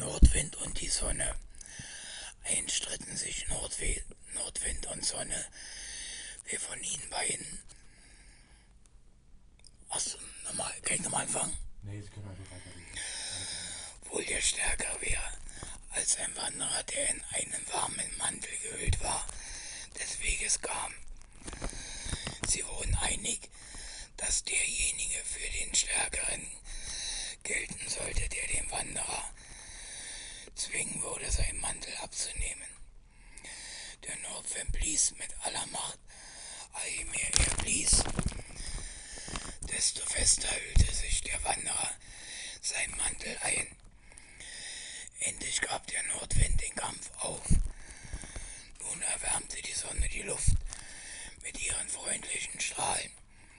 Nordwind und die Sonne. Einst stritten sich Nordwind und Sonne. Wer von ihnen beiden? Achso, nochmal, kann ich nochmal anfangen? Nee, Sie können einfach weiterreden. Wohl der stärker wäre als ein Wanderer, der in einen warmen Mantel gehüllt war, des Weges kam. Sie wurden einig, dass derjenige für den Stärkeren gelten sollte, der den Wanderer zwingen würde, seinen Mantel abzunehmen. Der Nordwind blies mit aller Macht, je mehr er blies, desto fester hüllte sich der Wanderer seinen Mantel ein. Endlich gab der Nordwind den Kampf auf. Nun erwärmte die Sonne die Luft mit ihren freundlichen Strahlen.